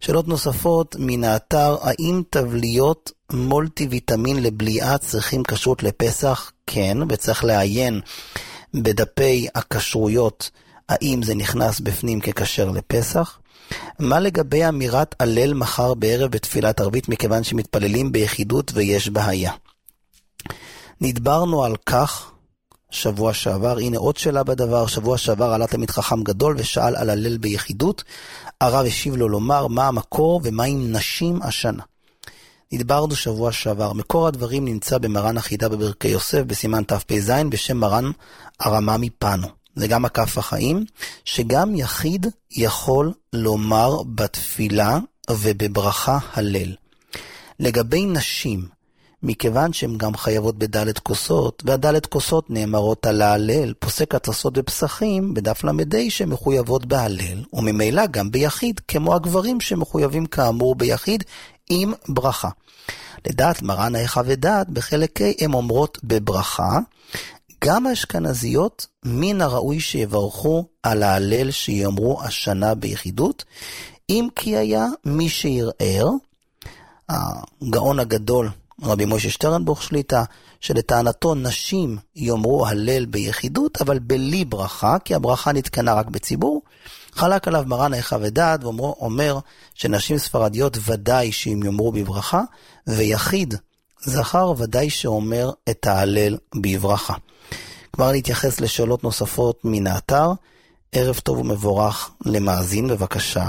שאלות נוספות מן האתר, האם תבליות מולטי ויטמין לבליעה צריכים כשרות לפסח? כן, וצריך לעיין בדפי הכשרויות האם זה נכנס בפנים ככשר לפסח. מה לגבי אמירת הלל מחר בערב בתפילת ערבית, מכיוון שמתפללים ביחידות ויש בעיה? נדברנו על כך שבוע שעבר, הנה עוד שאלה בדבר. שבוע שעבר עלה תלמיד חכם גדול ושאל על הלל ביחידות, הרב השיב לו לומר מה המקור ומה עם נשים השנה. נדברנו שבוע שעבר, מקור הדברים נמצא במרן החידה בברכי יוסף בסימן תפ"ז בשם מרן הרמה מפנו. זה גם הכף החיים, שגם יחיד יכול לומר בתפילה ובברכה הלל. לגבי נשים, מכיוון שהן גם חייבות בדלת כוסות, והדלת כוסות נאמרות על ההלל, פוסק התוספות בפסחים בדף למדי שמחויבות בהלל, וממילא גם ביחיד, כמו הגברים שמחויבים כאמור ביחיד עם ברכה. לדעת מרן האיכה ודעת, בחלק ה' הם אומרות בברכה, גם האשכנזיות מן הראוי שיברכו על ההלל שיאמרו השנה ביחידות, אם כי היה מי שירער, הגאון הגדול רבי משה שטרנבוך שליטה, שלטענתו נשים יאמרו הלל ביחידות, אבל בלי ברכה, כי הברכה נתקנה רק בציבור. חלק עליו מרן האיכה ודעת, ואומר שנשים ספרדיות ודאי שהם יאמרו בברכה, ויחיד זכר ודאי שאומר את ההלל בברכה. כבר להתייחס לשאלות נוספות מן האתר. ערב טוב ומבורך למאזין, בבקשה.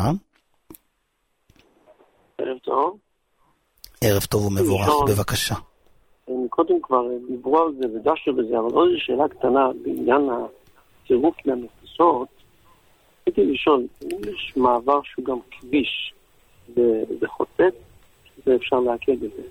ערב טוב. ערב טוב ומבורך, בבקשה. קודם כבר דיברו על זה ודשו בזה, אבל עוד שאלה קטנה בעניין הצירוף למכסות. הייתי לשאול, אם יש מעבר שהוא גם כביש בחוצץ, זה אפשר להקל בזה.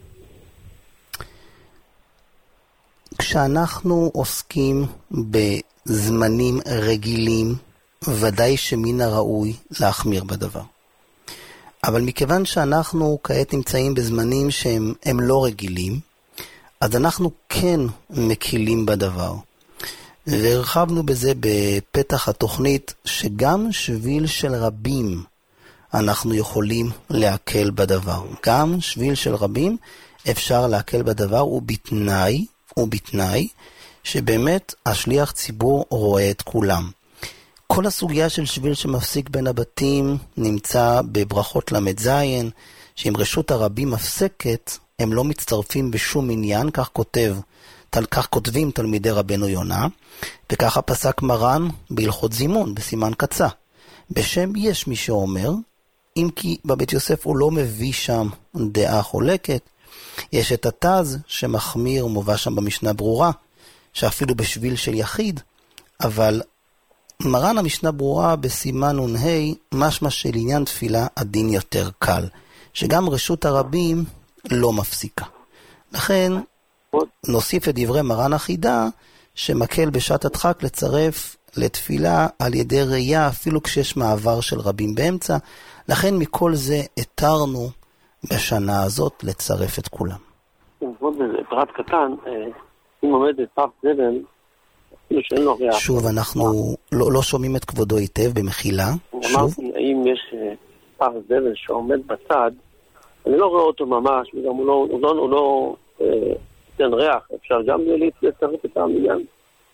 כשאנחנו עוסקים בזמנים רגילים, ודאי שמן הראוי להחמיר בדבר. אבל מכיוון שאנחנו כעת נמצאים בזמנים שהם הם לא רגילים, אז אנחנו כן מקילים בדבר. והרחבנו בזה בפתח התוכנית, שגם שביל של רבים אנחנו יכולים להקל בדבר. גם שביל של רבים אפשר להקל בדבר, ובתנאי, ובתנאי שבאמת השליח ציבור רואה את כולם. כל הסוגיה של שביל שמפסיק בין הבתים נמצא בברכות למד זין, שאם רשות הרבים מפסקת, הם לא מצטרפים בשום עניין, כך כותב, כך כותבים תלמידי רבנו יונה, וככה פסק מרן בהלכות זימון, בסימן קצה. בשם יש מי שאומר, אם כי בבית יוסף הוא לא מביא שם דעה חולקת, יש את התז שמחמיר מובא שם במשנה ברורה, שאפילו בשביל של יחיד, אבל מרן המשנה ברורה בסימן נ"ה, משמע של עניין תפילה הדין יותר קל, שגם רשות הרבים לא מפסיקה. לכן נוסיף את דברי מרן החידה, שמקל בשעת הדחק לצרף לתפילה על ידי ראייה, אפילו כשיש מעבר של רבים באמצע. לכן מכל זה התרנו בשנה הזאת לצרף את כולם. עוד פרט קטן, אם עומד פח זבל, שוב, אנחנו לא, לא שומעים את כבודו היטב במחילה. אמרתי, האם יש פח זבל שעומד בצד, אני לא רואה אותו ממש, וגם הוא לא, הוא לא, הוא לא אה, תן ריח, אפשר גם לצרף את העניין?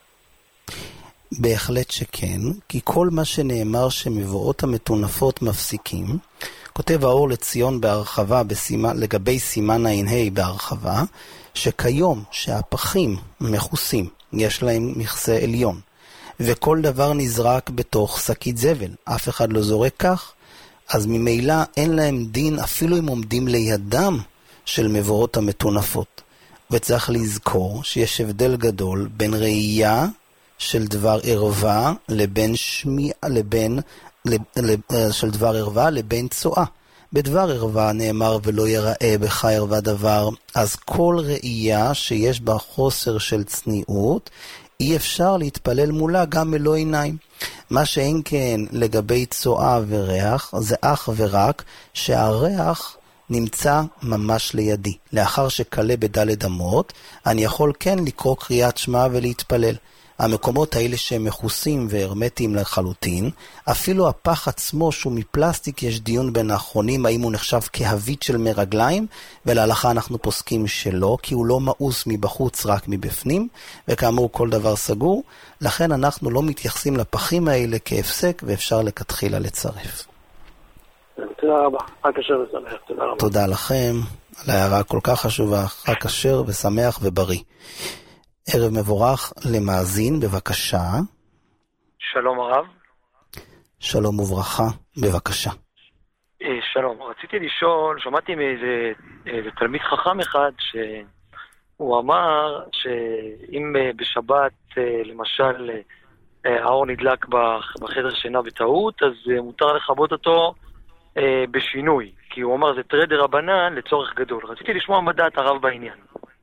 בהחלט שכן, כי כל מה שנאמר שמבואות המתונפות מפסיקים, כותב האור לציון בהרחבה בסימן, לגבי סימן הע"ה בהרחבה, שכיום שהפחים מכוסים, יש להם מכסה עליון, וכל דבר נזרק בתוך שקית זבל, אף אחד לא זורק כך, אז ממילא אין להם דין אפילו אם עומדים לידם של מבואות המתונפות. וצריך לזכור שיש הבדל גדול בין ראייה של דבר ערווה לבין שמיע, לבין, לבין, של דבר ערווה לבין צועה. בדבר ערווה נאמר ולא יראה בך ערווה דבר, אז כל ראייה שיש בה חוסר של צניעות, אי אפשר להתפלל מולה גם מלוא עיניים. מה שאין כן לגבי צועה וריח, זה אך ורק שהריח נמצא ממש לידי. לאחר שקלה בדלת אמות, אני יכול כן לקרוא קריאת שמע ולהתפלל. המקומות האלה שהם מכוסים והרמטיים לחלוטין, אפילו הפח עצמו שהוא מפלסטיק, יש דיון בין האחרונים האם הוא נחשב כהבית של מרגליים, ולהלכה אנחנו פוסקים שלא, כי הוא לא מאוס מבחוץ רק מבפנים, וכאמור כל דבר סגור, לכן אנחנו לא מתייחסים לפחים האלה כהפסק, ואפשר לכתחילה לצרף. תודה רבה, חג כשר ושמח, תודה רבה. תודה לכם על ההערה כל כך חשובה, חג כשר ושמח ובריא. ערב מבורך למאזין, בבקשה. שלום הרב. שלום וברכה, בבקשה. שלום, רציתי לשאול, שמעתי מאיזה איזה תלמיד חכם אחד שהוא אמר שאם בשבת למשל האור נדלק בחדר שינה בטעות, אז מותר לכבות אותו בשינוי, כי הוא אמר זה טרדר רבנן לצורך גדול. רציתי לשמוע מה דעת הרב בעניין.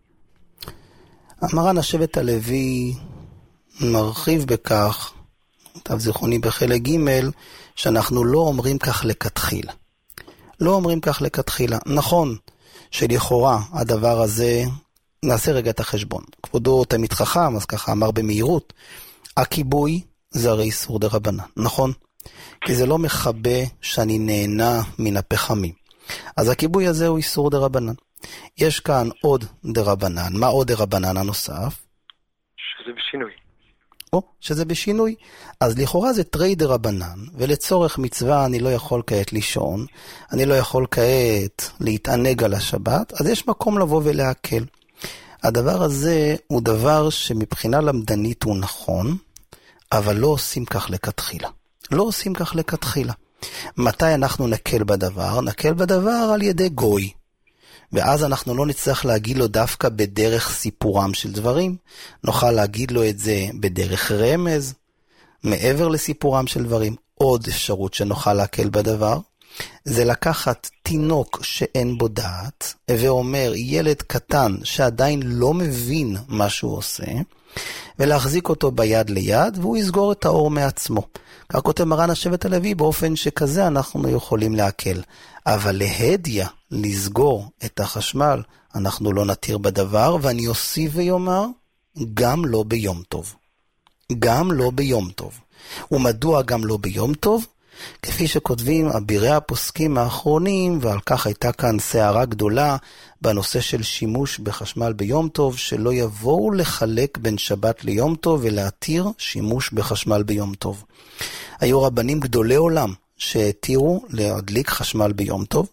מרן השבט הלוי מרחיב בכך, תו זיכרוני בחלק ג', שאנחנו לא אומרים כך לכתחילה. לא אומרים כך לכתחילה. נכון שלכאורה הדבר הזה, נעשה רגע את החשבון. כבודו תמיד חכם, אז ככה אמר במהירות, הכיבוי זה הרי איסור דרבנן, נכון? כי זה לא מחבא שאני נהנה מן הפחמים. אז הכיבוי הזה הוא איסור דרבנן. יש כאן עוד דרבנן. מה עוד דרבנן הנוסף? שזה בשינוי. או, שזה בשינוי. אז לכאורה זה תרי דרבנן, ולצורך מצווה אני לא יכול כעת לישון, אני לא יכול כעת להתענג על השבת, אז יש מקום לבוא ולהקל. הדבר הזה הוא דבר שמבחינה למדנית הוא נכון, אבל לא עושים כך לכתחילה. לא עושים כך לכתחילה. מתי אנחנו נקל בדבר? נקל בדבר על ידי גוי. ואז אנחנו לא נצטרך להגיד לו דווקא בדרך סיפורם של דברים, נוכל להגיד לו את זה בדרך רמז, מעבר לסיפורם של דברים. עוד אפשרות שנוכל להקל בדבר, זה לקחת תינוק שאין בו דעת, ואומר ילד קטן שעדיין לא מבין מה שהוא עושה, ולהחזיק אותו ביד ליד, והוא יסגור את האור מעצמו. כך כותב מרן השבט הלוי, באופן שכזה אנחנו יכולים להקל. אבל להדיה, לסגור את החשמל, אנחנו לא נתיר בדבר, ואני אוסיף ויאמר, גם לא ביום טוב. גם לא ביום טוב. ומדוע גם לא ביום טוב? כפי שכותבים אבירי הפוסקים האחרונים, ועל כך הייתה כאן סערה גדולה בנושא של שימוש בחשמל ביום טוב, שלא יבואו לחלק בין שבת ליום טוב ולהתיר שימוש בחשמל ביום טוב. היו רבנים גדולי עולם שהתירו להדליק חשמל ביום טוב,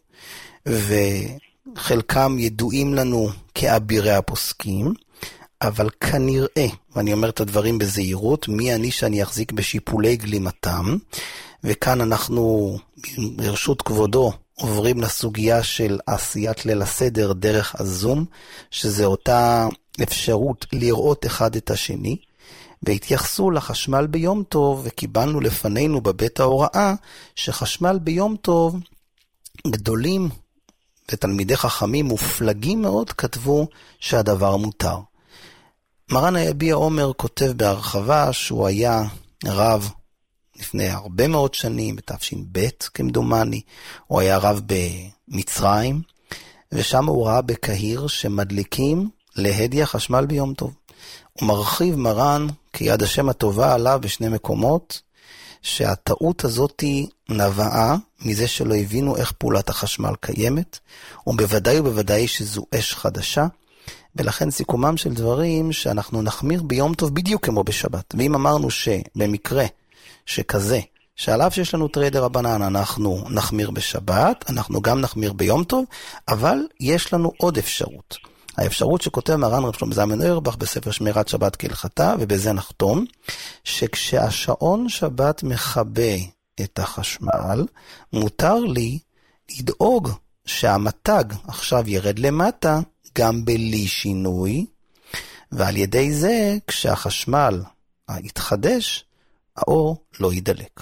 וחלקם ידועים לנו כאבירי הפוסקים, אבל כנראה, ואני אומר את הדברים בזהירות, מי אני שאני אחזיק בשיפולי גלימתם, וכאן אנחנו, ברשות כבודו, עוברים לסוגיה של עשיית ליל הסדר דרך הזום, שזה אותה אפשרות לראות אחד את השני, והתייחסו לחשמל ביום טוב, וקיבלנו לפנינו בבית ההוראה, שחשמל ביום טוב, גדולים ותלמידי חכמים מופלגים מאוד כתבו שהדבר מותר. מרן היביע עומר כותב בהרחבה שהוא היה רב לפני הרבה מאוד שנים, בתש"ב כמדומני, הוא היה רב במצרים, ושם הוא ראה בקהיר שמדליקים להדיה חשמל ביום טוב. הוא מרחיב מרן כיד השם הטובה עליו בשני מקומות, שהטעות הזאת נבעה מזה שלא הבינו איך פעולת החשמל קיימת, ובוודאי ובוודאי שזו אש חדשה, ולכן סיכומם של דברים שאנחנו נחמיר ביום טוב בדיוק כמו בשבת. ואם אמרנו שבמקרה שכזה, שעליו שיש לנו תרי דרבנן, אנחנו נחמיר בשבת, אנחנו גם נחמיר ביום טוב, אבל יש לנו עוד אפשרות. האפשרות שכותב מרן רב שלמה זלמן אוירבך בספר שמירת שבת כהלכתה, ובזה נחתום, שכשהשעון שבת מכבה את החשמל, מותר לי לדאוג שהמתג עכשיו ירד למטה, גם בלי שינוי, ועל ידי זה, כשהחשמל יתחדש, האור לא ידלק.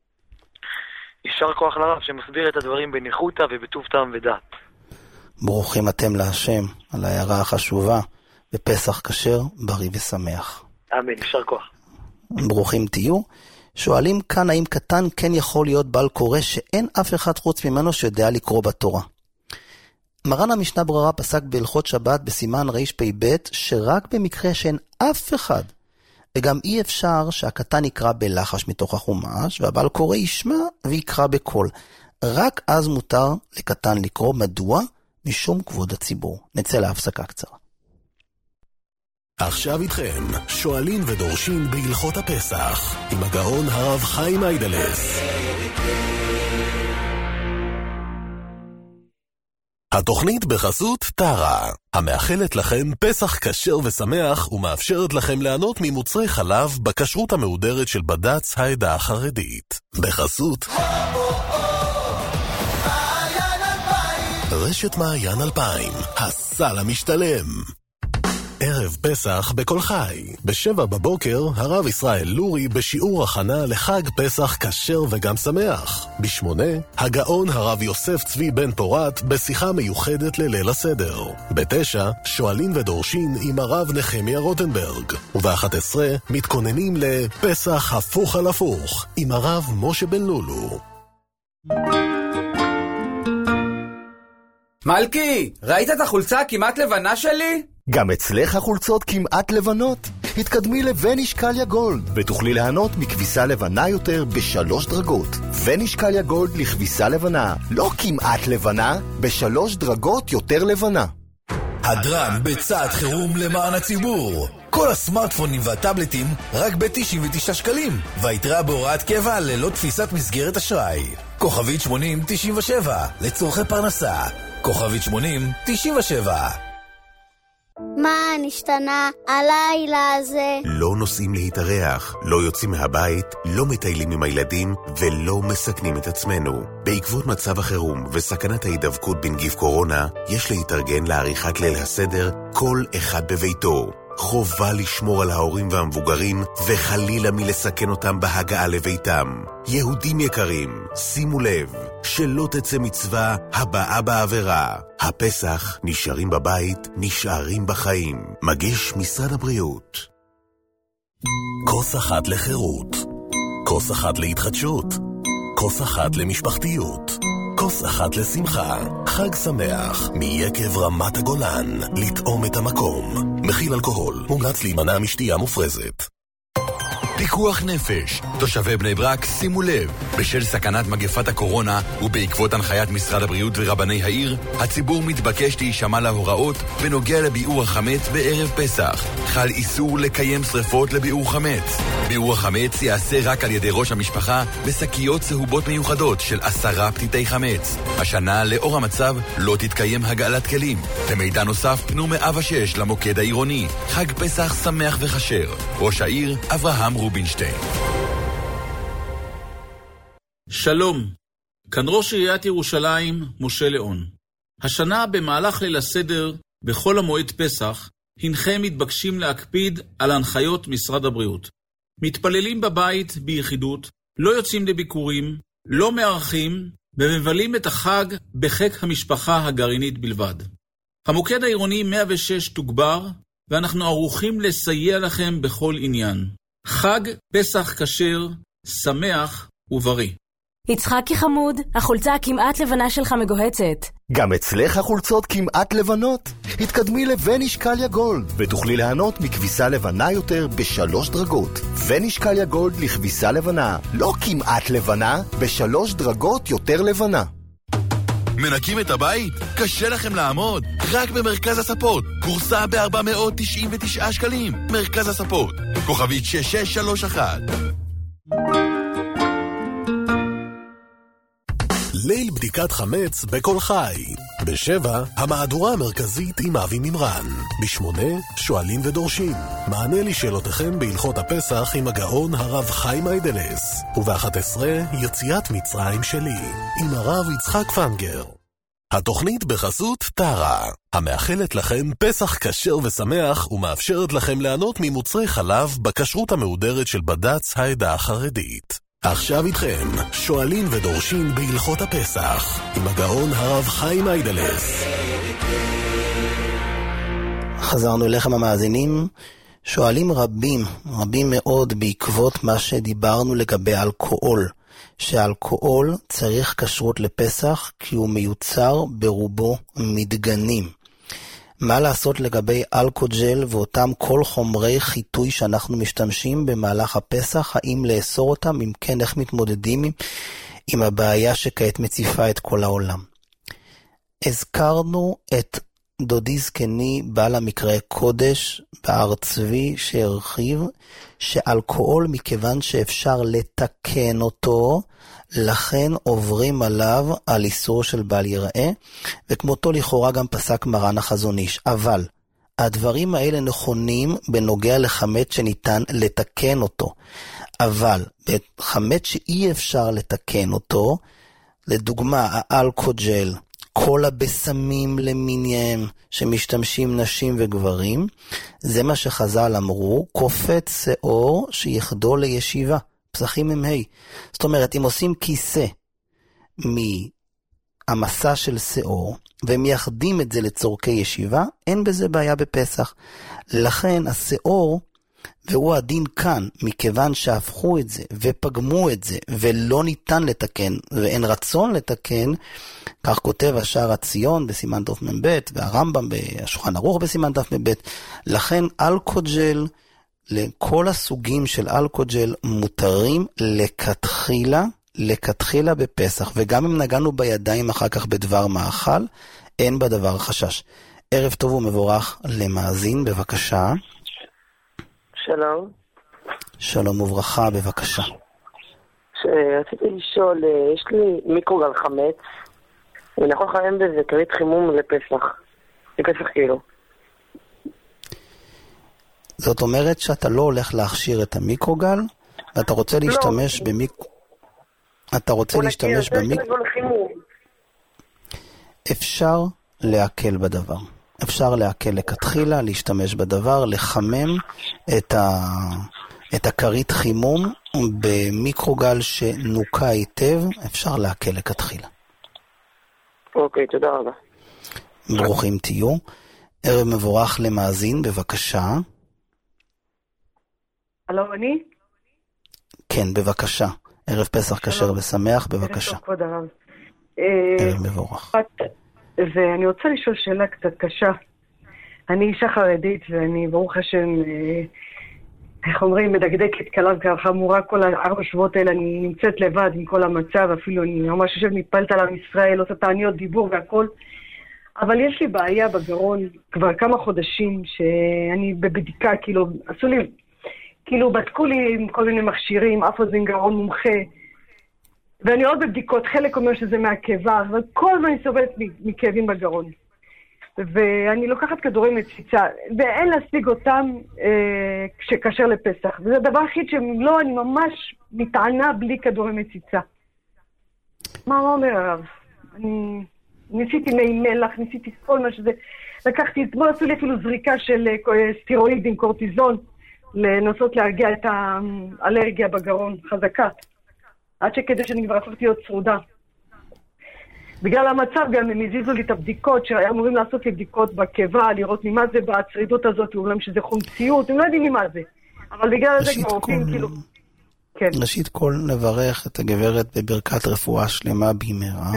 יישר כוח לרב שמסביר את הדברים בניחותא ובטוב טעם ודעת. ברוכים אתם להשם על ההערה החשובה, בפסח כשר, בריא ושמח. אמן, יישר כוח. ברוכים תהיו. שואלים כאן האם קטן כן יכול להיות בעל קורא שאין אף אחד חוץ ממנו שיודע לקרוא בתורה. מרן המשנה ברורה פסק בהלכות שבת בסימן רפ"ב שרק במקרה שאין אף אחד וגם אי אפשר שהקטן יקרא בלחש מתוך החומש, והבעל קורא ישמע ויקרא בקול. רק אז מותר לקטן לקרוא. מדוע? משום כבוד הציבור. נצא להפסקה קצרה. עכשיו איתכם, שואלים ודורשים בהלכות הפסח, עם הגאון הרב חיים איידלס. התוכנית בחסות טרה, המאחלת לכם פסח כשר ושמח ומאפשרת לכם ליהנות ממוצרי חלב בכשרות המהודרת של בד"ץ העדה החרדית. בחסות רשת מעיין אלפיים, הסל המשתלם. ערב פסח בכל חי. בשבע בבוקר, הרב ישראל לורי בשיעור הכנה לחג פסח כשר וגם שמח. בשמונה, הגאון הרב יוסף צבי בן פורת בשיחה מיוחדת לליל הסדר. בתשע, שואלים ודורשים עם הרב נחמיה רוטנברג. ובאחת עשרה, מתכוננים לפסח הפוך על הפוך עם הרב משה בן לולו. מלכי, ראית את החולצה הכמעט לבנה שלי? גם אצלך החולצות כמעט לבנות. התקדמי לונישקליה גולד ותוכלי ליהנות מכביסה לבנה יותר בשלוש דרגות. ונישקליה גולד לכביסה לבנה, לא כמעט לבנה, בשלוש דרגות יותר לבנה. הדרן בצעד חירום למען הציבור. כל הסמארטפונים והטאבלטים רק ב-תשעים ותשעה שקלים, והיתרה בהוראת קבע ללא תפיסת מסגרת אשראי. כוכבית שמונים תשעים ושבע לצורכי פרנסה. כוכבית שמונים תשעים ושבע. מה נשתנה הלילה הזה? לא נוסעים להתארח, לא יוצאים מהבית, לא מטיילים עם הילדים ולא מסכנים את עצמנו. בעקבות מצב החירום וסכנת ההידבקות בנגיף קורונה, יש להתארגן לעריכת ליל הסדר כל אחד בביתו. חובה לשמור על ההורים והמבוגרים וחלילה מלסכן אותם בהגעה לביתם. יהודים יקרים, שימו לב, שלא תצא מצווה הבאה בעבירה. הפסח נשארים בבית, נשארים בחיים. מגיש משרד הבריאות. כוס אחת לחירות, כוס אחת להתחדשות, כוס אחת למשפחתיות, כוס אחת לשמחה. חג שמח מיקב רמת הגולן. לטעום את המקום. מכיל אלכוהול. מומלץ להימנע משתייה מופרזת. פיקוח נפש. תושבי בני ברק, שימו לב, בשל סכנת מגפת הקורונה ובעקבות הנחיית משרד הבריאות ורבני העיר, הציבור מתבקש להישמע להוראות בנוגע לביעור החמץ בערב פסח. חל איסור לקיים שריפות לביעור חמץ. ביעור החמץ יעשה רק על ידי ראש המשפחה בשקיות צהובות מיוחדות של עשרה פתיתי חמץ. השנה, לאור המצב, לא תתקיים הגעלת כלים. למידע נוסף, פנו מאה ושש למוקד העירוני. חג פסח שמח וחשר. ראש העיר, אברהם רובינשטיין. שלום, כאן ראש עיריית ירושלים, משה ליאון. השנה במהלך ליל הסדר, בכל המועד פסח, הנכם מתבקשים להקפיד על הנחיות משרד הבריאות. מתפללים בבית ביחידות, לא יוצאים לביקורים, לא מארחים, ומבלים את החג בחיק המשפחה הגרעינית בלבד. המוקד העירוני מאה ושש תוגבר, ואנחנו ערוכים לסייע לכם בכל עניין. חג פסח כשר, שמח ובריא. יצחקי חמוד, החולצה הכמעט לבנה שלך מגוהצת. גם אצלך החולצות כמעט לבנות. התקדמי לונישקליה גולד ותוכלי ליהנות מכביסה לבנה יותר בשלוש דרגות. ונישקליה גולד לכביסה לבנה, לא כמעט לבנה, בשלוש דרגות יותר לבנה. מנקים את הבית? קשה לכם לעמוד? רק במרכז הספות. קורסה ב-ארבע מאות תשעים ותשעה שקלים. מרכז הספות. כוכבית שש שש שלוש אחת. ליל בדיקת חמץ בכל חי. בשבע, המהדורה המרכזית עם אבי ממרן. בשמונה, שואלים ודורשים. מענה לשאלותיכם בהלכות הפסח עם הגאון הרב חיים איידלס. ובאחת עשרה, יציאת מצרים שלי, עם הרב יצחק פנגר. התוכנית בחסות טרה, המאחלת לכם פסח כשר ושמח ומאפשרת לכם ליהנות ממוצרי חלב בכשרות המהודרת של בד"ץ העדה החרדית. עכשיו איתכם, שואלים ודורשים בהלכות הפסח, עם הגאון הרב חיים איידלס. חזרנו אליכם המאזינים. שואלים רבים, רבים מאוד בעקבות מה שדיברנו לגבי אלכוהול, שאלכוהול צריך כשרות לפסח כי הוא מיוצר ברובו מדגנים. מה לעשות לגבי אלכוג'ל ואותם כל חומרי חיטוי שאנחנו משתמשים במהלך הפסח? האם לאסור אותם? אם כן, איך מתמודדים עם, עם הבעיה שכעת מציפה את כל העולם? הזכרנו את דודי זקני בעל המקרא קודש בהר צבי שהרחיב שאלכוהול מכיוון שאפשר לתקן אותו, לכן עוברים עליו על איסור של בל יראה, וכמותו לכאורה גם פסק מרן החזון איש. אבל הדברים האלה נכונים בנוגע לחמץ שניתן לתקן אותו, אבל בחמץ שאי אפשר לתקן אותו, לדוגמה האלכוג'ל, כל הבשמים למיניהם שמשתמשים נשים וגברים, זה מה שחז"ל אמרו, קופץ שעור שיחדול לישיבה, פסחים הם ה'. זאת אומרת, אם עושים כיסא מהמסע של שעור, ומייחדים את זה לצורכי ישיבה, אין בזה בעיה בפסח. לכן השעור, והוא הדין כאן, מכיוון שהפכו את זה ופגמו את זה, ולא ניתן לתקן, ואין רצון לתקן, כך כותב השער הציון בסימן תוף מב' והרמב"ם בשולחן ערוך בסימן תף מב'. לכן אלכוג'ל, לכל הסוגים של אלכוג'ל מותרים לכתחילה, לכתחילה בפסח, וגם אם נגענו בידיים אחר כך בדבר מאכל, אין בדבר חשש. ערב טוב ומבורך למאזין, בבקשה. שלום. שלום וברכה, בבקשה. רציתי לשאול, יש לי מיקרוגל חמץ, אני יכול לחמם בזה כרית חימום לפסח, לפסח כאילו. זאת אומרת שאתה לא הולך להכשיר את המיקרוגל, ואתה רוצה להשתמש לא. במיק... אתה רוצה להשתמש במיק... אפשר להקל בדבר. אפשר להקל לכתחילה, להשתמש בדבר, לחמם את, ה... את הכרית חימום במיקרוגל שנוקה היטב, אפשר להקל לכתחילה. אוקיי, תודה רבה. ברוכים תהיו. ערב מבורך למאזין, בבקשה. הלו, אני? כן, בבקשה. ערב פסח כשר ושמח, בבקשה. ערב כבוד הרב. ערב מבורך. ואני רוצה לשאול שאלה קצת קשה. אני אישה חרדית, ואני ברוך השם, איך אומרים, מדקדקת קלה וחמורה, כל הארבע שבועות האלה אני נמצאת לבד עם כל המצב, אפילו אני ממש יושב מתפלת על עם ישראל, עושה תעניות דיבור והכל. אבל יש לי בעיה בגרון כבר כמה חודשים, שאני בבדיקה, כאילו, עשו לי, כאילו, בדקו לי עם כל מיני מכשירים, אף אוזן גרון מומחה, ואני עוד בבדיקות, חלק אומר שזה מהקיבה, אבל כל הזמן אני סובלת מכאבים בגרון. ואני לוקחת כדורי מציצה, ואין להשיג אותם אה, כשקשר לפסח. וזה הדבר הכי שלא, אני ממש מתענה בלי כדורי מציצה. מה אומר הרב? אני ניסיתי מי מלח, ניסיתי כל מה שזה. לקחתי, אתמול עשו לי אפילו זריקה של סטירואידים, קורטיזון, לנסות להרגיע את האלרגיה בגרון, חזקה. עד שכדי שאני כבר הפכתי להיות צרודה. בגלל המצב גם הם הזיזו לי את הבדיקות, שהיו אמורים לעשות לי בדיקות בקיבה, לראות ממה זה בצרידות הזאת, אולי שזה חומציות, הם לא יודעים ממה זה. אבל בגלל זה כבר עובדים כאילו... כן. ראשית כל נברך את הגברת בברכת רפואה שלמה במהרה.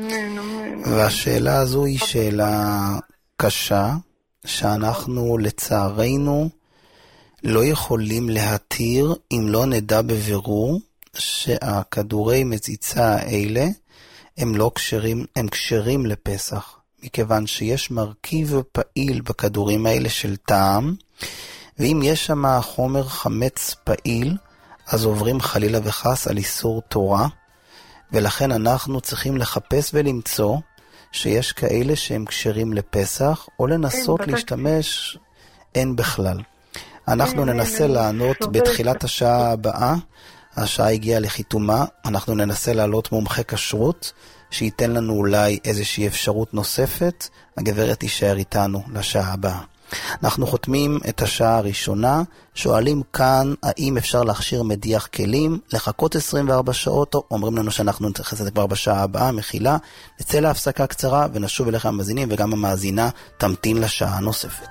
והשאלה הזו היא שאלה קשה, שאנחנו לצערנו לא יכולים להתיר אם לא נדע בבירור שהכדורי מציצה האלה הם לא קשרים, הם קשרים לפסח, מכיוון שיש מרכיב פעיל בכדורים האלה של טעם, ואם יש שם חומר חמץ פעיל, אז עוברים חלילה וחס על איסור תורה, ולכן אנחנו צריכים לחפש ולמצוא שיש כאלה שהם קשרים לפסח, או לנסות אין, להשתמש, אין בכלל. אנחנו אין, ננסה אין, לענות אין, בתחילת השעה הבאה, השעה הגיעה לחיתומה, אנחנו ננסה לעלות מומחה כשרות, שייתן לנו אולי איזושהי אפשרות נוספת, הגברת תישאר איתנו לשעה הבאה. אנחנו חותמים את השעה הראשונה, שואלים כאן האם אפשר להכשיר מדיח כלים, לחכות עשרים וארבע שעות, אומרים לנו שאנחנו נתייחס לזה כבר בשעה הבאה, מחילה, נצא להפסקה קצרה ונשוב אליך המאזינים, וגם המאזינה תמתין לשעה נוספת.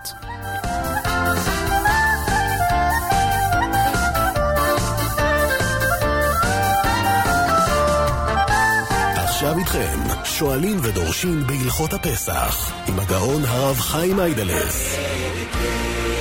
עכשיו איתכם, שואלים ודורשים בהלכות הפסח, עם הגאון הרב חיים איידלס.